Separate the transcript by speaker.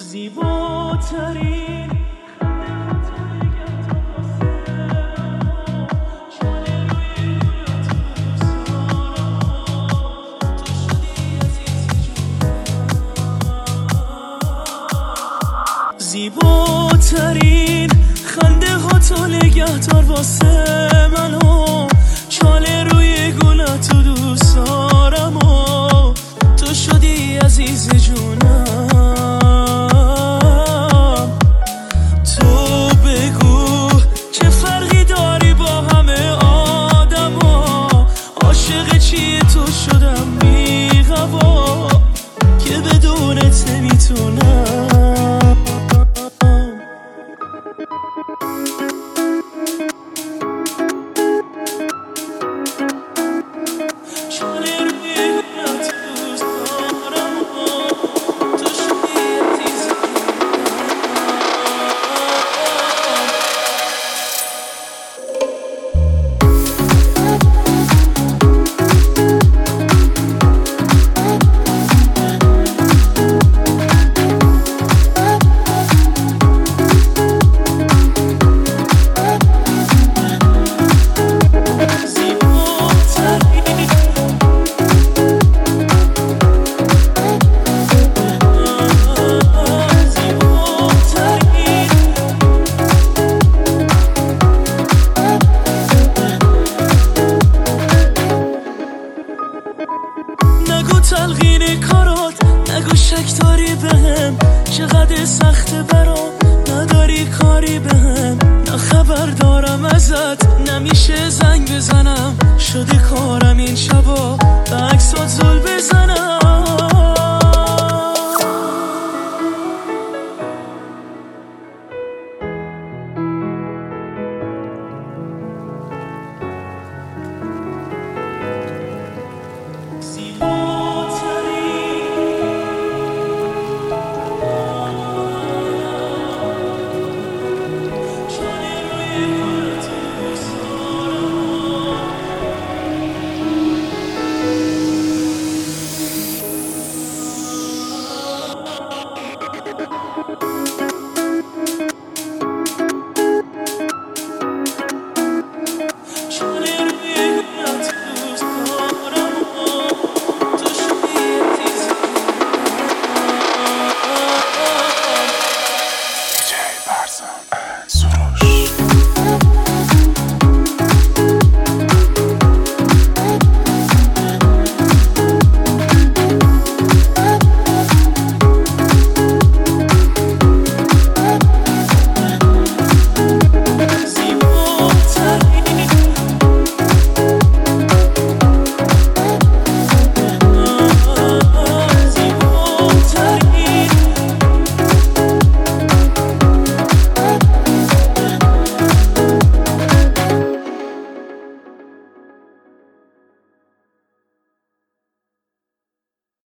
Speaker 1: زیباترین زیباترین خنده ها تو نگهدار واسه منو، چاله روی گلت تو دوست دارم و تو شدی عزیز جونم. تو بگو چه فرقی داری با همه آدم ها، عاشق چیه تو شدم بی‌غوا که بدونت نمیتونم. نگو تلقین کارات، نگو شک داری بهم، چقدر سخته برام نداری کاری بهم. نه خبر دارم ازت، نمیشه زنگ بزنم، شده کارم این شبا به عکسات زل